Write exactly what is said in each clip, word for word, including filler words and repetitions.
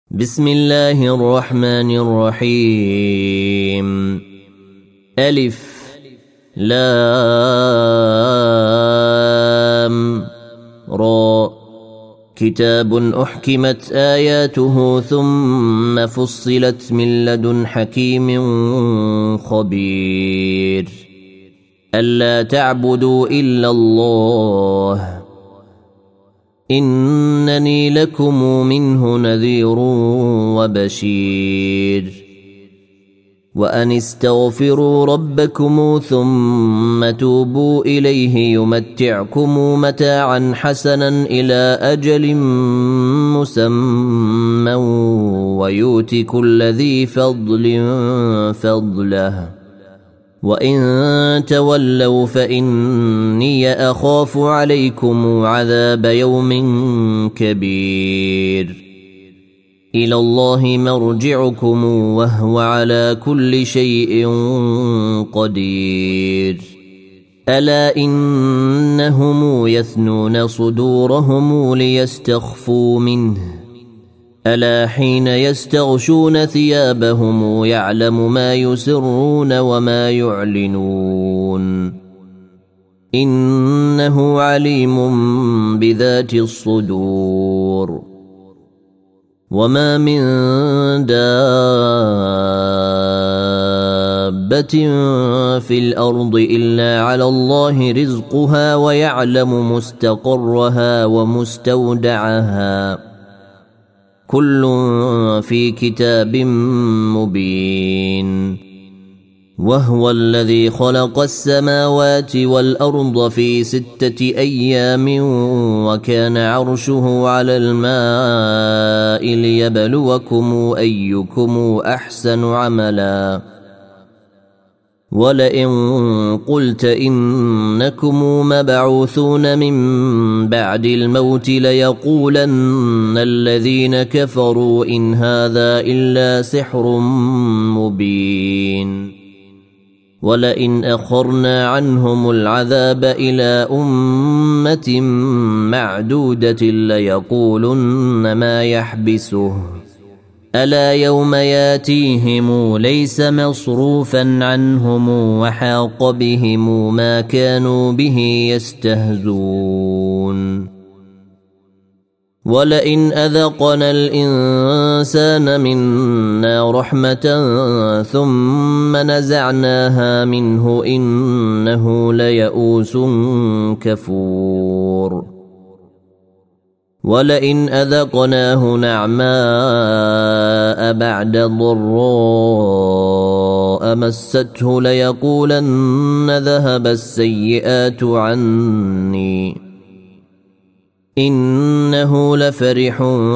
بسم الله الرحمن الرحيم. ألف لام را. كتاب أحكمت آياته ثم فصلت من لدن حكيم خبير. ألا تعبدوا إلا الله إنني لكم منه نذير وبشير. وأن استغفروا ربكم ثم توبوا إليه يمتعكم متاعا حسنا إلى أجل مسمى ويؤت كل ذي فضل فضله وإن تولوا فإني أخاف عليكم عذاب يوم كبير. إلى الله مرجعكم وهو على كل شيء قدير. ألا إنهم يثنون صدورهم ليستخفوا منه ألا حين يستغشون ثيابهم يعلم ما يسرون وما يعلنون إنه عليم بذات الصدور. وما من دابة في الأرض إلا على الله رزقها ويعلم مستقرها ومستودعها كل في كتاب مبين. وهو الذي خلق السماوات والأرض في ستة أيام وكان عرشه على الماء ليبلوكم أيكم أحسن عملا. ولئن قلت إنكم مبعوثون من بعد الموت ليقولن الذين كفروا إن هذا إلا سحر مبين. ولئن أخرنا عنهم العذاب إلى أمة معدودة ليقولن ما يحبسه ألا يوم ياتيهم ليس مصروفا عنهم وحاق بهم ما كانوا به يستهزون. ولئن أذقنا الإنسان منا رحمة ثم نزعناها منه إنه ليئوس كفور. ولئن أذقناه نعماء بعد ضراء مسته ليقولن ذهب السيئات عني إنه لفرح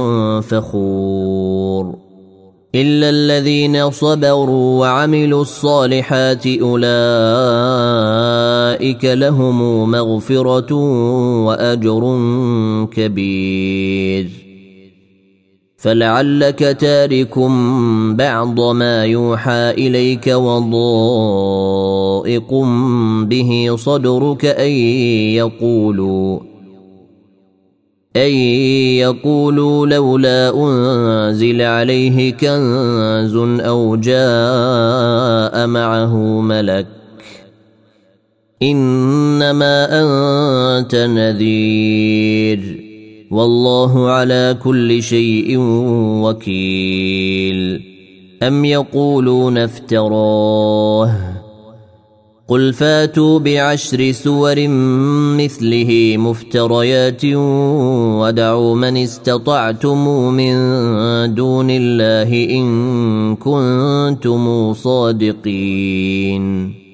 فخور. إلا الذين صبروا وعملوا الصالحات أولئك لهم مغفرة وأجر كبير. فلعلك تارك بعض ما يوحى إليك وضائق به صدرك أن يقولوا أن يقولوا لولا أنزل عليه كنز أو جاء معه ملك إنما أنت نذير والله على كل شيء وكيل. أم يقولون افتراه قل فاتوا بعشر سور مثله مفتريات ودعوا من استطعتم من دون الله إن كنتم صادقين.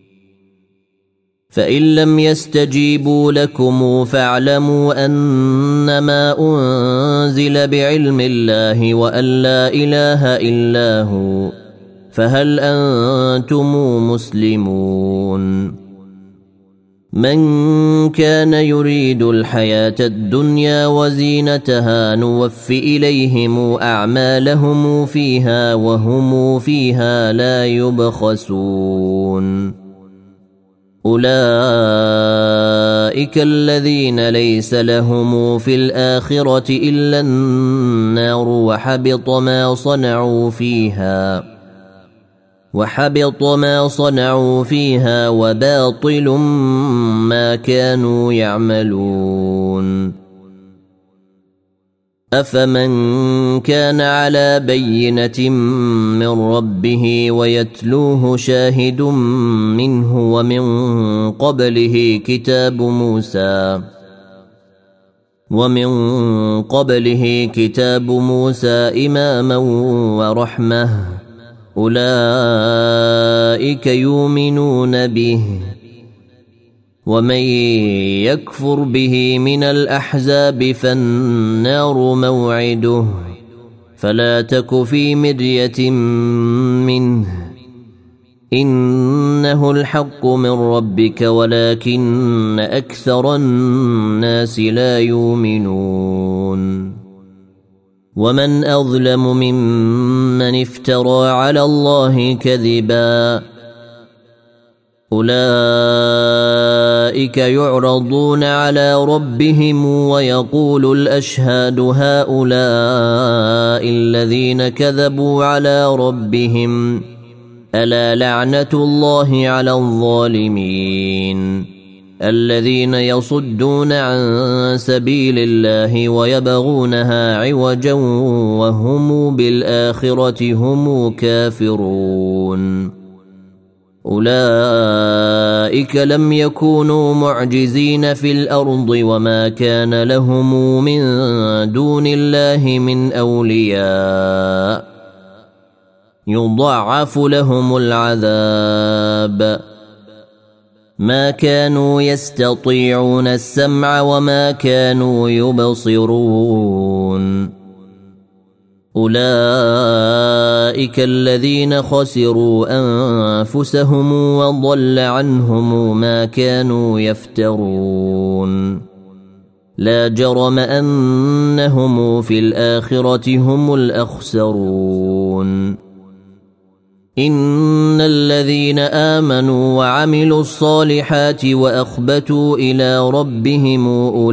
فإن لم يستجيبوا لكم فاعلموا أنما أنزل بعلم الله وأن لا إله إلا هو فهل أنتم مسلمون. من كان يريد الحياة الدنيا وزينتها نوف إليهم أعمالهم فيها وهم فيها لا يبخسون. أولئك الذين ليس لهم في الآخرة إلا النار وحبط ما صنعوا فيها وحبط ما صنعوا فيها وباطل ما كانوا يعملون. أفمن كان على بينة من ربه ويتلوه شاهد منه ومن قبله كتاب موسى ومن قبله كتاب موسى إماما ورحمة أولئك يؤمنون به ومن يكفر به من الأحزاب فالنار موعده فلا تك في مرية منه إنه الحق من ربك ولكن أكثر الناس لا يؤمنون. ومن أظلم ممن افترى على الله كذبا أولئك يعرضون على ربهم ويقول الأشهاد هؤلاء الذين كذبوا على ربهم ألا لعنة الله على الظالمين الذين يصدون عن سبيل الله ويبغونها عوجا وهم بالآخرة هم كافرون. أولئك لم يكونوا معجزين في الأرض وما كان لهم من دون الله من أولياء يضاعف لهم العذاب ما كانوا يستطيعون السمع وما كانوا يبصرون. أولئك الذين خسروا أنفسهم وضل عنهم ما كانوا يفترون لا جرم أنهم في الآخرة هم الأخسرون. إن الذين آمنوا وعملوا الصالحات وأخبتوا إلى ربهم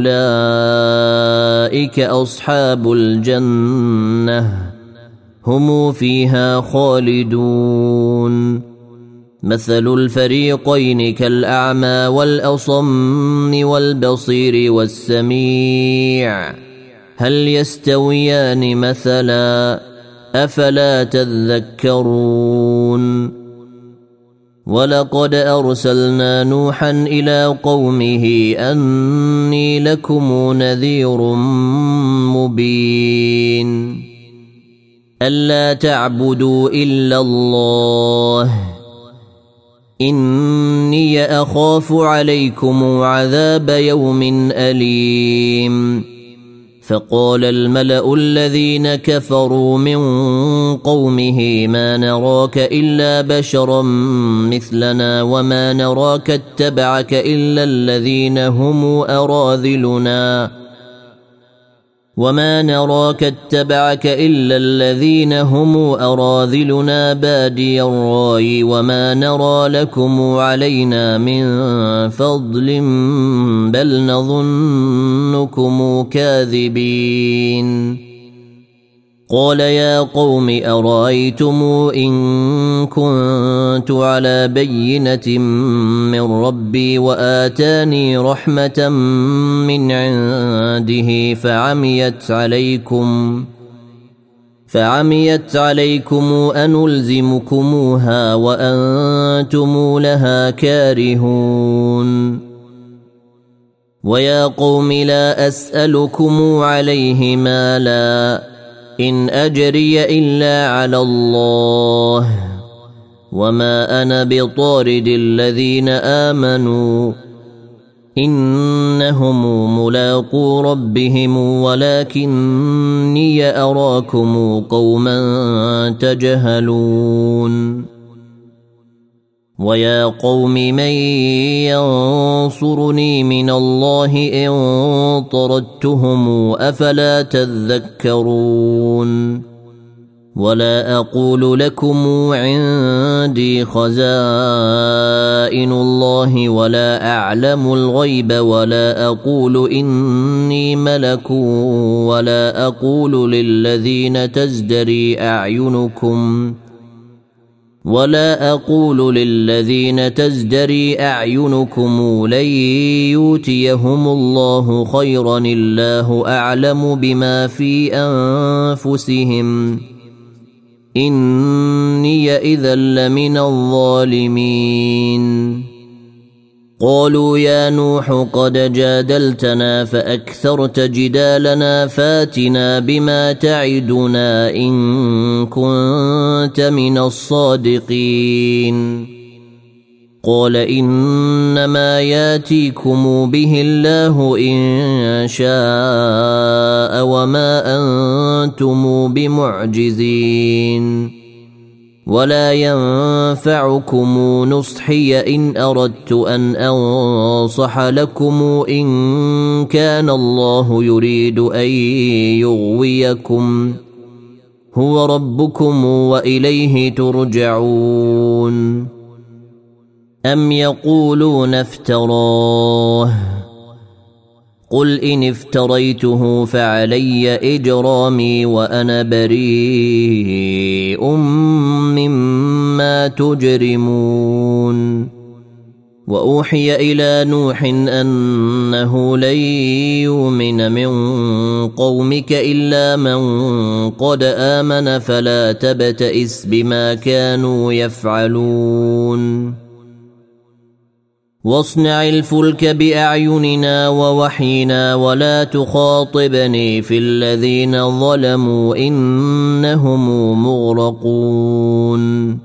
أولئك أصحاب الجنة هم فيها خالدون. مثل الفريقين كالأعمى والأصم والبصير والسميع هل يستويان مثلا أفلا تذكرون. ولقد أرسلنا نوحا إلى قومه أني لكم نذير مبين ألا تعبدوا إلا الله إني أخاف عليكم عذاب يوم أليم. فقال الملأ الذين كفروا من قومه ما نراك إلا بشرا مثلنا وما نراك اتبعك إلا الذين هم أراذلنا وما نراك اتبعك إلا الذين هم أراذلنا بادي الرأي وما نرى لكم علينا من فضل بل نظنكم كاذبين. قال يا قوم أرأيتم إن كنت على بينة من ربي وآتاني رحمة من عنده فعميت عليكم فعميت عليكم أنلزمكموها وأنتم لها كارهون. ويا قوم لا أسألكم عليه مالا إن أجري إلا على الله وما أنا بطارد الذين آمنوا إنهم ملاقو ربهم ولكني أراكم قوما تجهلون. ويا قوم من ينصرني من الله إن طردتهم أفلا تذكرون. ولا أقول لكم عندي خزائن الله ولا أعلم الغيب ولا أقول إني ملك ولا أقول للذين تزدري أعينكم ولا أقول للذين تزدري أعينكم لن يؤتيهم الله خيرا الله أعلم بما في أنفسهم إني إذا لمن الظالمين. قالوا يا نوح قد جادلتنا فأكثرت جدالنا فاتنا بما تعدنا إن كنت من الصادقين. قال إنما ياتيكم به الله إن شاء وما أنتم بمعجزين ولا ينفعكم نصحي إن أردت أن أنصح لكم إن كان الله يريد أن يغويكم هو ربكم وإليه ترجعون. أم يقولون افتراه قل إن افتريته فعلي إجرامي وأنا بريء مما تجرمون. وأوحي إلى نوح أنه لن يؤمن من قومك إلا من قد آمن فلا تبتئس بما كانوا يفعلون. واصنع الفلك بأعيننا ووحينا ولا تخاطبني في الذين ظلموا إنهم مغرقون.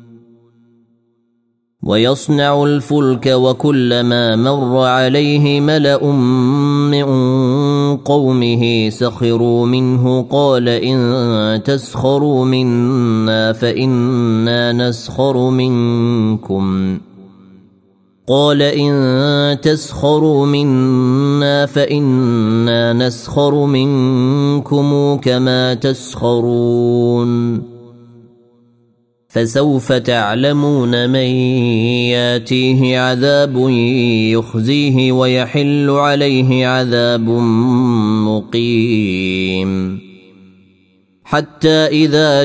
ويصنع الفلك وكلما مر عليه ملأ من قومه سخروا منه قال إن تسخروا منا فإنا نسخر منكم قال إن تسخروا منا فإنا نسخر منكم كما تسخرون. فسوف تعلمون من ياتيه عذاب يخزيه ويحل عليه عذاب مقيم. حتى إذا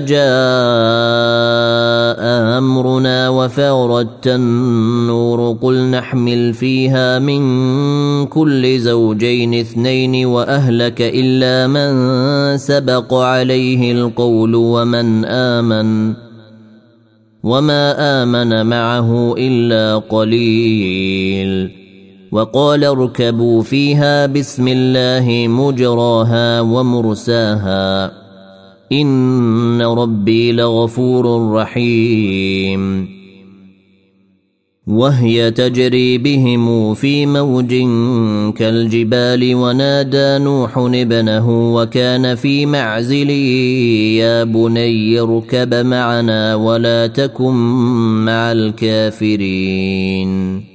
جاء أمرنا وفارت النور قل نحمل فيها من كل زوجين اثنين وأهلك إلا من سبق عليه القول ومن آمن وما آمن معه إلا قليل. وقال اركبوا فيها بسم الله مجراها ومرساها إن ربي لغفور رحيم. وهي تجري بهم في موج كالجبال ونادى نوح ابنه وكان في معزل يا بني اركب معنا ولا تكن مع الكافرين.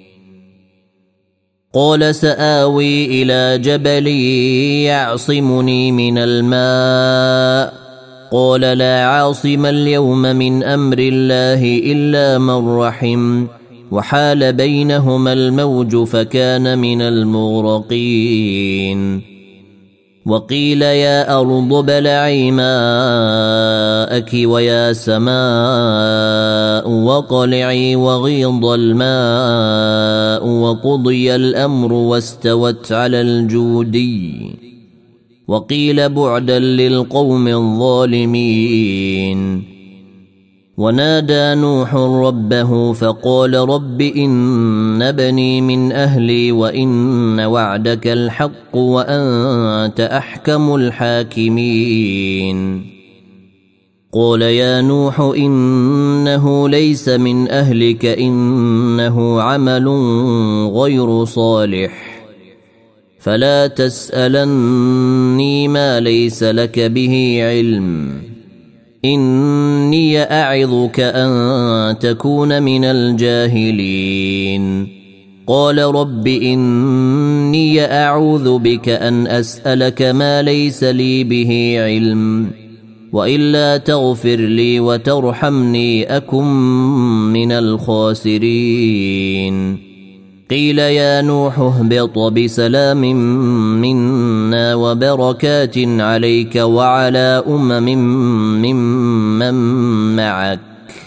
قال سآوي إلى جبل يعصمني من الماء قال لا عاصم اليوم من أمر الله إلا من رحم وحال بينهما الموج فكان من المغرقين. وقيل يا أرض ابلعي ماءك ويا سماء وقلعي وغيض الماء وقضي الأمر واستوت على الجودي وقيل بعدا للقوم الظالمين. ونادى نوح ربه فقال رب إن ابني من أهلي وإن وعدك الحق وأنت أحكم الحاكمين. قال يا نوح إنه ليس من أهلك إنه عمل غير صالح فلا تسألني ما ليس لك به علم إني أعظك أن تكون من الجاهلين. قال رب إني أعوذ بك أن أسألك ما ليس لي به علم وإلا تغفر لي وترحمني أكن من الخاسرين. قيل يا نوح اهبط بسلام منا وبركات عليك وعلى أمم ممن معك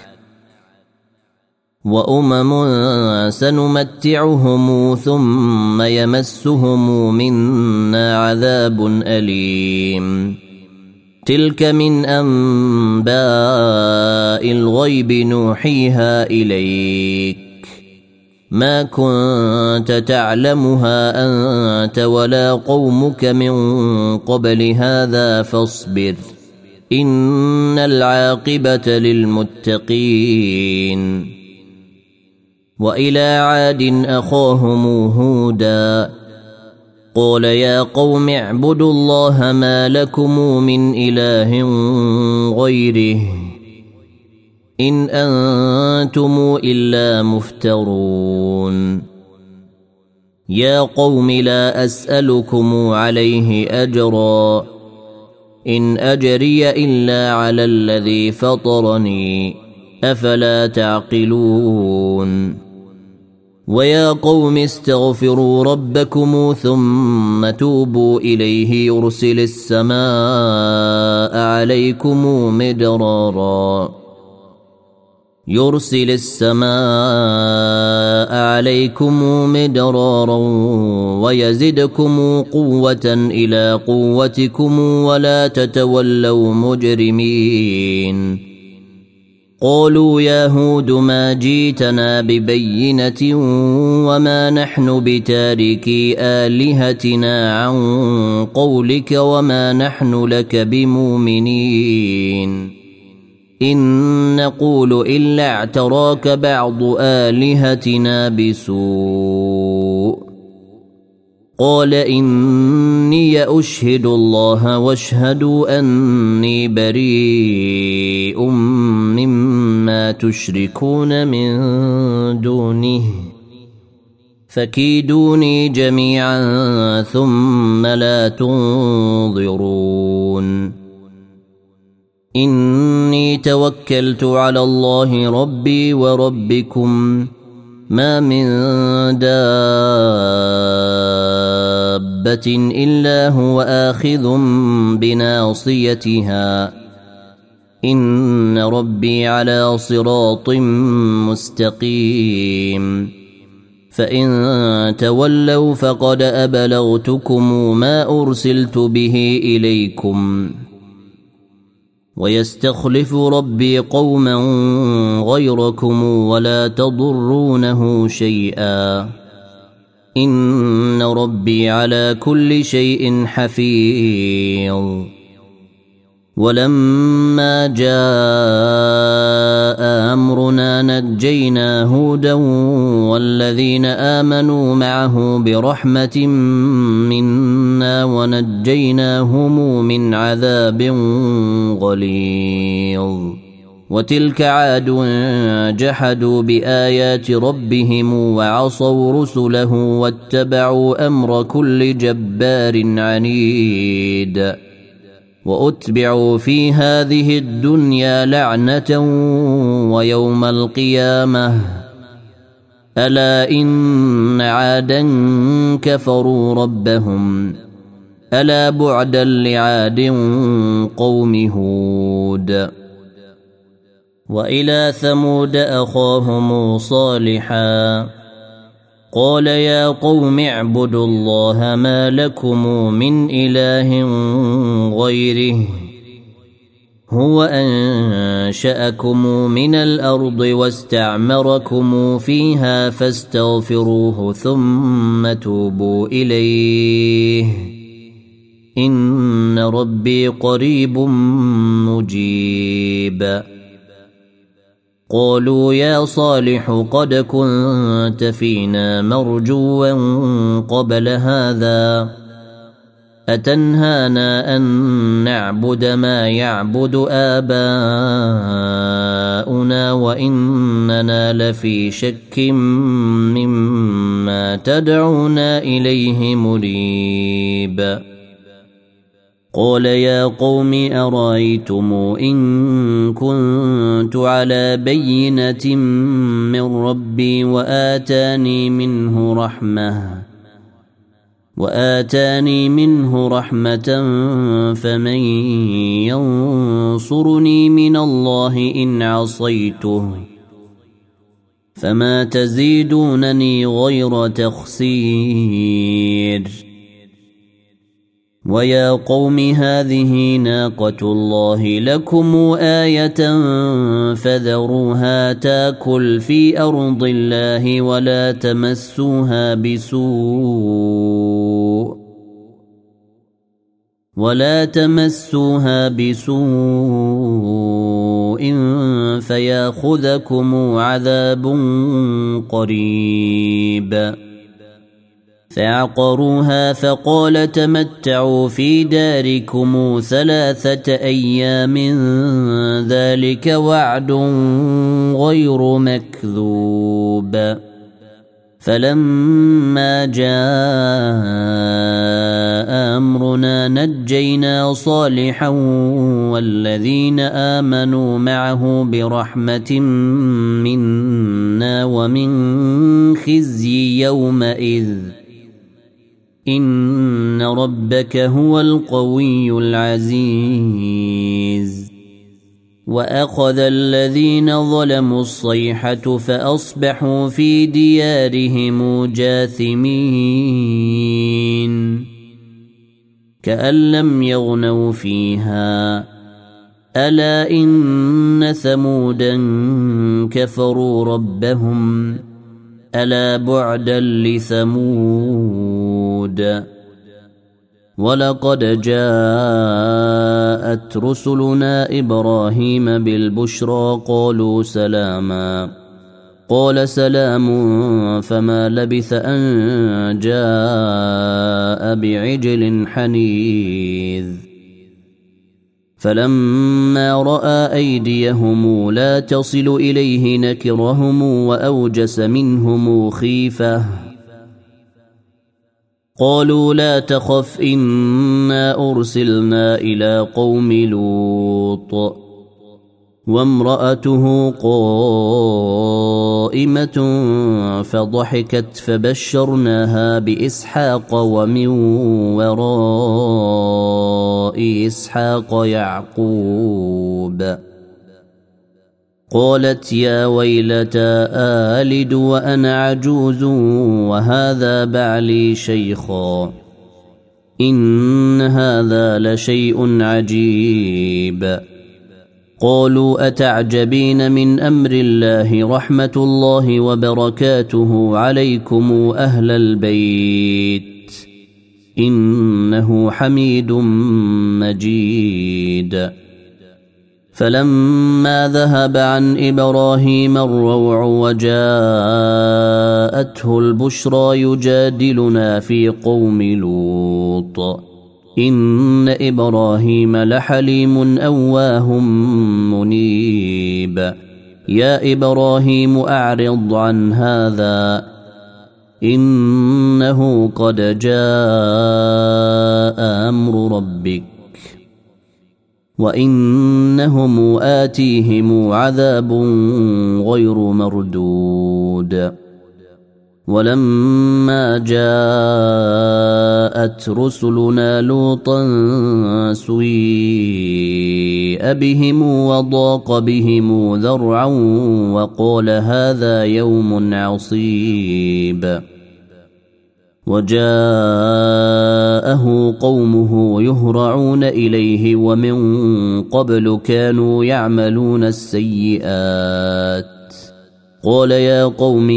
وأمم سنمتعهم ثم يمسهم منا عذاب أليم. تلك من أنباء الغيب نوحيها إليك ما كنت تعلمها أنت ولا قومك من قبل هذا فاصبر إن العاقبة للمتقين. وإلى عاد أخاهم هودا قال يا قوم اعبدوا الله ما لكم من إله غيره إن أنتم إلا مفترون. يا قوم لا أسألكم عليه أجرا إن أجري إلا على الذي فطرني أفلا تعقلون. ويا قوم استغفروا ربكم ثم توبوا إليه يرسل السماء عليكم مدرارا يرسل السماء عليكم مدرارا ويزدكم قوة إلى قوتكم ولا تتولوا مجرمين. قالوا يا هود ما جيتنا ببينة وما نحن بتاركي آلهتنا عن قولك وما نحن لك بمؤمنين إن نقول إلا اعتراك بعض آلهتنا بسوء. قال إني أشهد الله واشهدوا أني بريء مما تشركون من دونه فكيدوني جميعا ثم لا تنظرون. إني توكلت على الله ربي وربكم ما من دابة إلا هو آخذ بناصيتها إن ربي على صراط مستقيم. فإن تولوا فقد أبلغتكم ما أرسلت به إليكم ويستخلف ربي قوما غيركم ولا تضرونه شيئا إن ربي على كل شيء حفيظ. ولما جاء أمرنا نجينا هودا والذين آمنوا معه برحمة منا ونجيناهم من عذاب غليظ. وتلك عاد جحدوا بآيات ربهم وعصوا رسله واتبعوا أمر كل جبار عنيد. وأتبعوا في هذه الدنيا لعنة ويوم القيامة ألا إن عادا كفروا ربهم ألا بعدا لعاد قوم هود. وإلى ثمود أخاهم صالحا قال يا قوم اعبدوا الله ما لكم من إله غيره هو أنشأكم من الأرض واستعمركم فيها فاستغفروه ثم توبوا إليه إن ربي قريب مجيب. قالوا يا صالح قد كنت فينا مرجوا قبل هذا أتنهانا أن نعبد ما يعبد آباؤنا وإننا لفي شك مما تدعونا إليه مريب. قال يا قوم أرأيتم إن كنت على بينة من ربي وآتاني منه رحمة وآتاني منه رحمة فمن ينصرني من الله إن عصيته فما تزيدونني غير تخسير ويا قوم هذه ناقة الله لكم آية فذروها تاكل في أرض الله ولا تمسوها بسوء ولا تمسوها بسوء فياخذكم عذاب قريب فعقروها فقال تمتعوا في داركم ثلاثة أيام ذلك وعد غير مكذوب فلما جاء أمرنا نجينا صالحا والذين آمنوا معه برحمة منا ومن خزي يومئذ إن ربك هو القوي العزيز وأخذ الذين ظلموا الصيحة فأصبحوا في ديارهم جاثمين كأن لم يغنوا فيها ألا إن ثمودا كفروا ربهم ألا بعدا لثمود ولقد جاءت رسلنا إبراهيم بالبشرى قالوا سلاما قال سلام فما لبث أن جاء بعجل حنيذ فلما رأى أيديهم لا تصل إليه نكرهم وأوجس منهم خيفة قالوا لا تخف إنا أرسلنا إلى قوم لوط وامرأته قائمة فضحكت فبشرناها بإسحاق ومن وراء إسحاق يعقوب قالت يا ويلتى آلد وأنا عجوز وهذا بعلي شيخا إن هذا لشيء عجيب قالوا أتعجبين من أمر الله رحمة الله وبركاته عليكم أهل البيت إنه حميد مجيد فلما ذهب عن إبراهيم الروع وجاءته البشرى يجادلنا في قوم لوط إن إبراهيم لحليم أواه منيب يا إبراهيم أعرض عن هذا إنه قد جاء أمر ربك وإنهم آتيهم عذاب غير مردود ولما جاءت رسلنا لوطا سيء بهم وضاق بهم ذرعا وقال هذا يوم عصيب وجاءه قومه يهرعون إليه ومن قبل كانوا يعملون السيئات قال يا قوم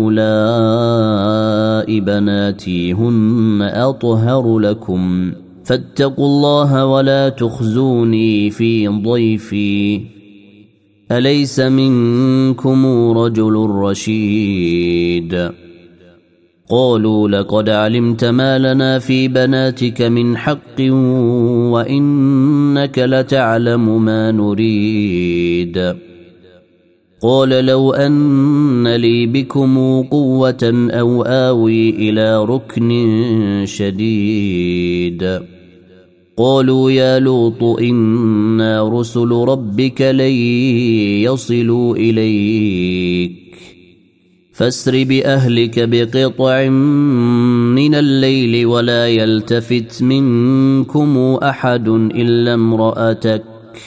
هؤلاء بناتي هن أطهر لكم فاتقوا الله ولا تخزوني في ضيفي أليس منكم رجل رشيد قالوا لقد علمت ما لنا في بناتك من حق وإنك لتعلم ما نريد قال لو أن لي بكم قوة أو آوي إلى ركن شديد قالوا يا لوط إنا رسل ربك لن يصلوا إليك فاسر بأهلك بقطع من الليل ولا يلتفت منكم أحد إلا امرأتك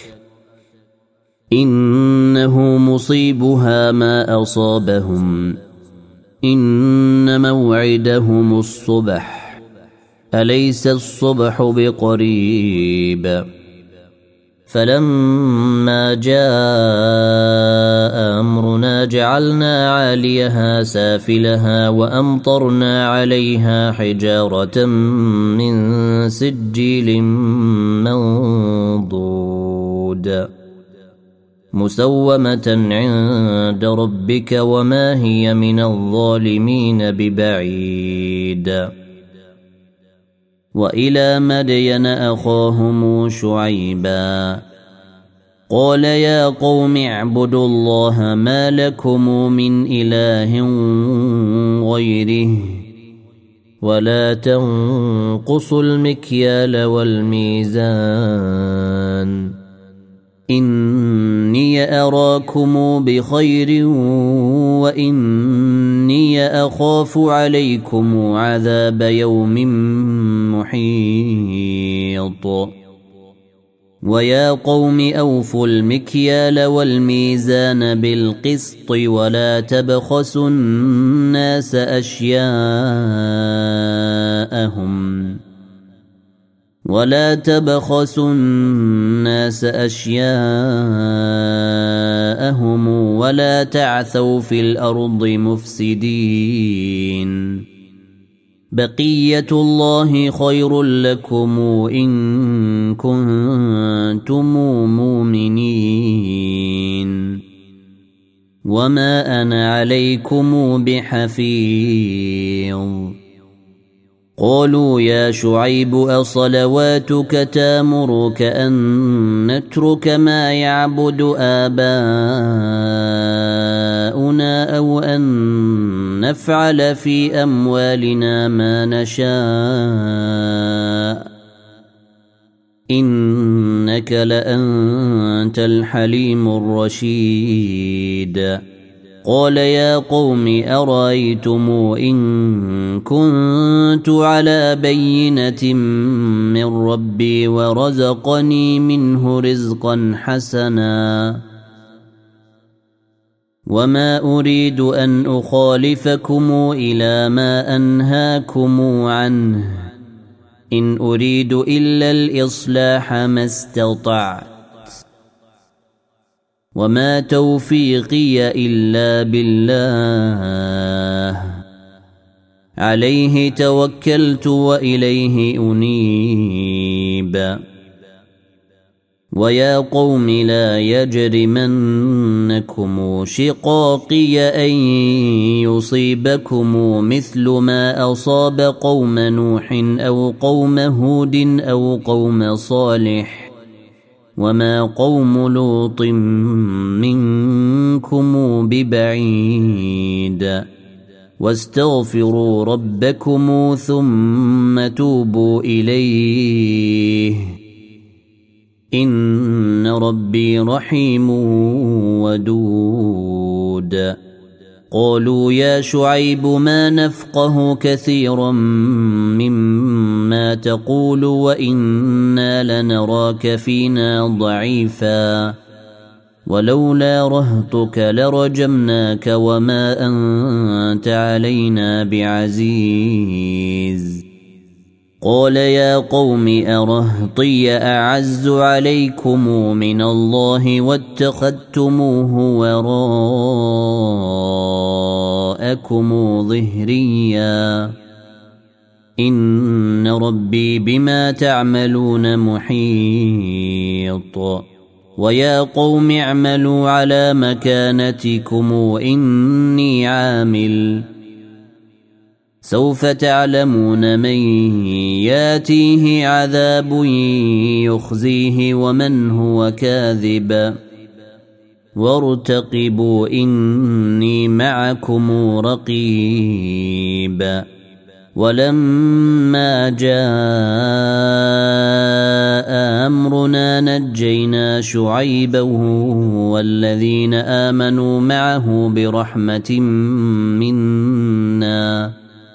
إنه مصيبها ما أصابهم إن موعدهم الصبح أليس الصبح بقريب فلما جاء أمرنا جعلنا عاليها سافلها وأمطرنا عليها حجارة من سجيل منضود مسومة عند ربك وما هي من الظالمين ببعيد وإلى مدين أخاهم شعيبا قال يا قوم اعبدوا الله ما لكم من إله غيره ولا تنقصوا المكيال والميزان إني أراكم بخير وإني أخاف عليكم عذاب يوم محيط ويا قوم أوفوا المكيال والميزان بالقسط ولا تبخسوا الناس أشياءهم ولا تبخسوا الناس أشياءهم ولا تعثوا في الأرض مفسدين بقية الله خير لكم إن كنتم مؤمنين وما أنا عليكم بحفيظ قالوا يا شعيب أصلواتك تامرك أن نترك ما يعبد آباؤنا أو أن نفعل في أموالنا ما نشاء إنك لأنت الحليم الرشيد قال يا قوم أرأيتم إن كنت على بينة من ربي ورزقني منه رزقا حسنا وما أريد أن أخالفكم إلى ما أنهاكم عنه إن أريد إلا الإصلاح ما استطعت وما توفيقي إلا بالله عليه توكلت وإليه أنيب ويا قوم لا يجرمنكم شقاقي أن يصيبكم مثل ما أصاب قوم نوح أو قوم هود أو قوم صالح وما قوم لوط منكم ببعيد واستغفروا ربكم ثم توبوا إليه إن ربي رحيم ودود قالوا يا شعيب ما نفقه كثيرا مما تقول وإنا لنراك فينا ضعيفا ولولا رهطك لرجمناك وما أنت علينا بعزيز قال يا قوم أرهطي أعز عليكم من الله واتخذتموه وراءكم ظهريا إن ربي بما تعملون محيط ويا قوم اعملوا على مكانتكم إني عامل سوف تعلمون من ياتيه عذاب يخزيه ومن هو كاذب وارتقبوا إني معكم رقيب ولما جاء أمرنا نجينا شعيبا والذين آمنوا معه برحمة منا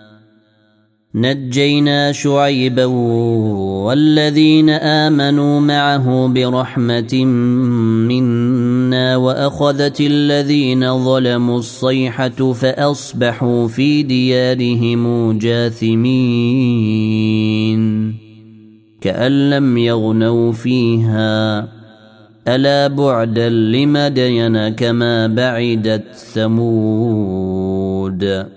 نجينا شعيبا والذين آمنوا معه برحمة منا وأخذت الذين ظلموا الصيحة فأصبحوا في ديارهم جاثمين كأن لم يغنوا فيها ألا بعدا لمدين كما بعدت ثمود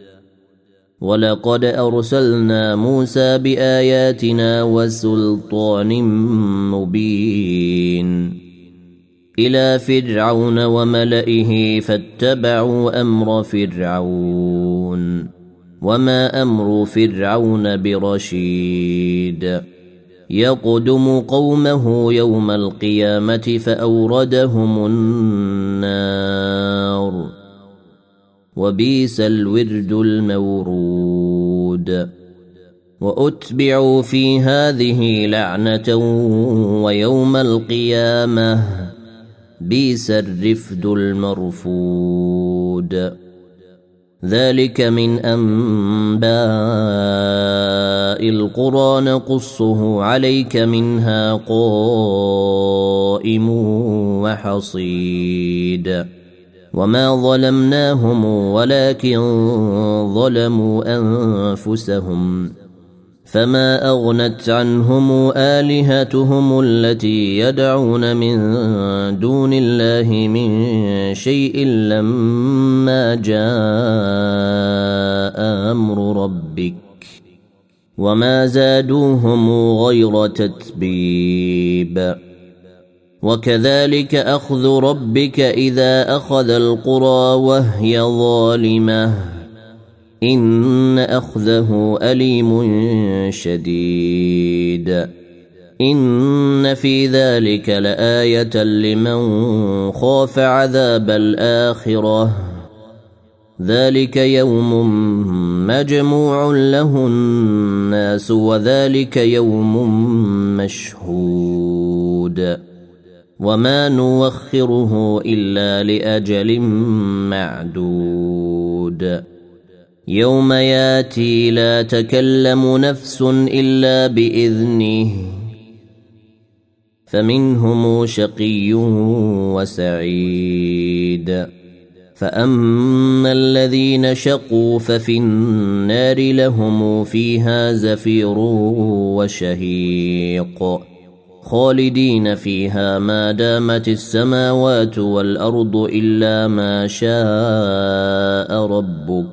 ولقد أرسلنا موسى بآياتنا وسلطان مبين إلى فرعون وملئه فاتبعوا أمر فرعون وما أمر فرعون برشيد يقدم قومه يوم القيامة فأوردهم النار وبئس الورد المورود وأتبعوا في هذه لعنة ويوم القيامة بئس الرفد المرفود ذلك من أنباء القرى نقصه عليك منها قائم وحصيد وما ظلمناهم ولكن ظلموا أنفسهم فما أغنت عنهم آلهتهم التي يدعون من دون الله من شيء لما جاء أمر ربك وما زادوهم غير تتبيب وكذلك أخذ ربك إذا أخذ القرى وهي ظالمة إن أخذه أليم شديد إن في ذلك لآية لمن خاف عذاب الآخرة ذلك يوم مجموع له الناس وذلك يوم مشهود وما نوخره إلا لأجل معدود يوم ياتي لا تكلم نفس إلا بإذنه فمنهم شقي وسعيد فأما الذين شقوا ففي النار لهم فيها زفير وشهيق خالدين فيها ما دامت السماوات والأرض إلا ما شاء ربك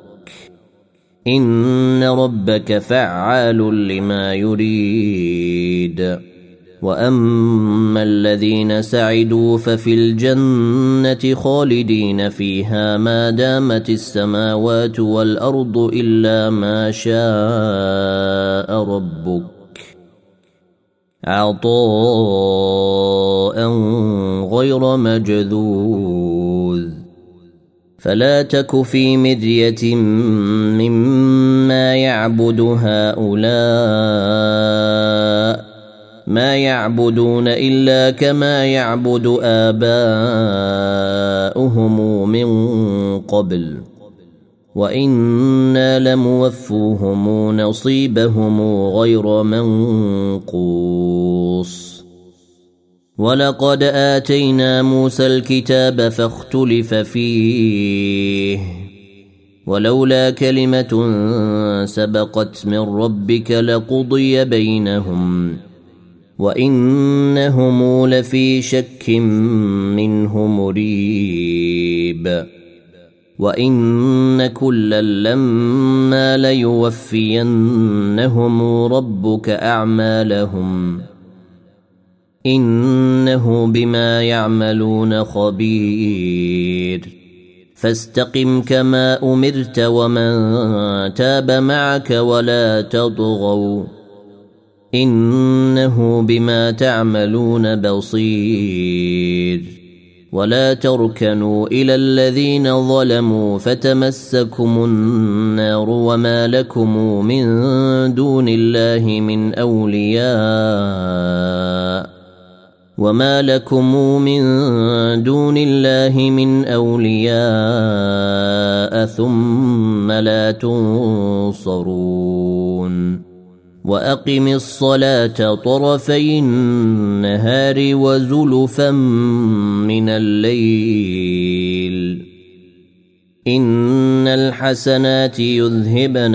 إن ربك فعال لما يريد وأما الذين سعدوا ففي الجنة خالدين فيها ما دامت السماوات والأرض إلا ما شاء ربك عطاء غير مجذوذ فلا تك في مرية مما يعبد هؤلاء ما يعبدون إلا كما يعبد آباؤهم من قبل وإنا لموفوهم نصيبهم غير منقوص ولقد آتينا موسى الكتاب فاختلف فيه ولولا كلمة سبقت من ربك لقضي بينهم وإنهم لفي شك منه مريب وإن كلا لما ليوفينهم ربك أعمالهم إنه بما يعملون خبير فاستقم كما أمرت ومن تاب معك ولا تطغوا إنه بما تعملون بصير ولا تركنوا إلى الذين ظلموا فتمسكم النار وما لكم من دون الله من أولياء وما لكم من دون الله من أولياء ثم لا تنصرون وأقم الصلاة طرفي النهار وزلفا من الليل إن الحسنات يذهبن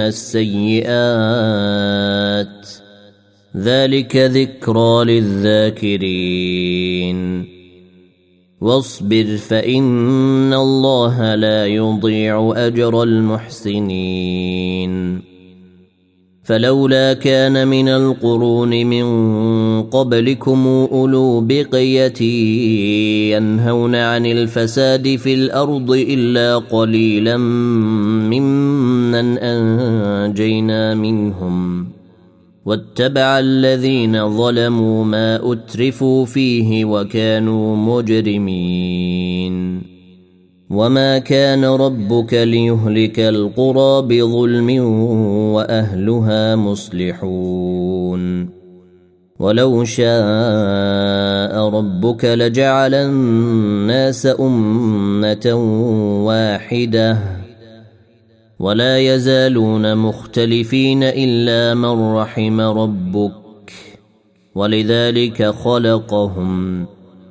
السيئات ذلك ذكرى للذاكرين واصبر فإن الله لا يضيع أجر المحسنين فلولا كان من القرون من قبلكم أولو بقية ينهون عن الفساد في الأرض إلا قليلا ممن أنجينا منهم واتبع الذين ظلموا ما أترفوا فيه وكانوا مجرمين وما كان ربك ليهلك القرى بظلم وأهلها مصلحون ولو شاء ربك لجعل الناس أمة واحدة ولا يزالون مختلفين إلا من رحم ربك ولذلك خلقهم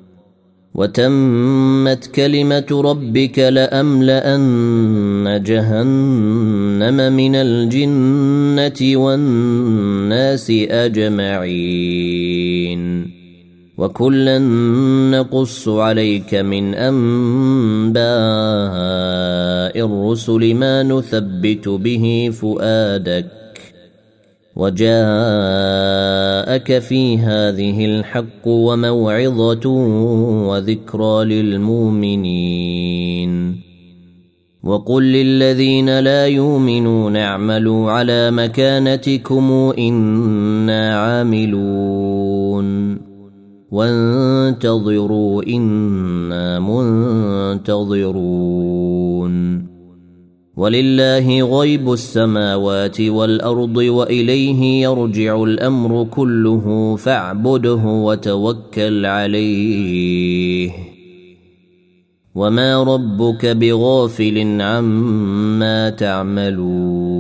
وتمت كلمة ربك لأملأن جهنم من الجنة والناس أجمعين وكلا نقص عليك من أنباء الرسل ما نثبت به فؤادك وجاءك في هذه الحق وموعظة وذكرى للمؤمنين وقل للذين لا يؤمنون اعملوا على مكانتكم إنا عاملون وانتظروا إنا منتظرون ولله غيب السماوات والأرض وإليه يرجع الأمر كله فاعبده وتوكل عليه وما ربك بغافل عما تعملون